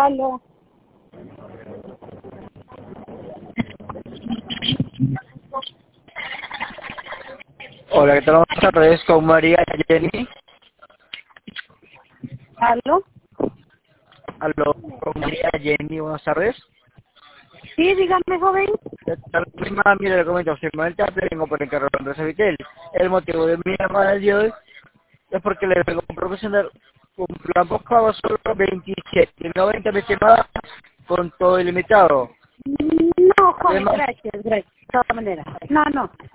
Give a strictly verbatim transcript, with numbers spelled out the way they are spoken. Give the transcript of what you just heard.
Aló. Hola, ¿qué tal? Buenas tardes, con María Jenny. Aló. Aló, con María Jenny, buenas tardes. Sí, dígame, joven. ¿Qué tal? Prima, mire, le comento, firmalmente vengo por el carro de Andrés Vitel. El motivo de mi llamada el día de hoy es porque le vengo a proporcionar un plan postpago solo veintisiete noventa mi estimada, con todo ilimitado. No, joven, Además, gracias, gracias. De todas maneras. No, no.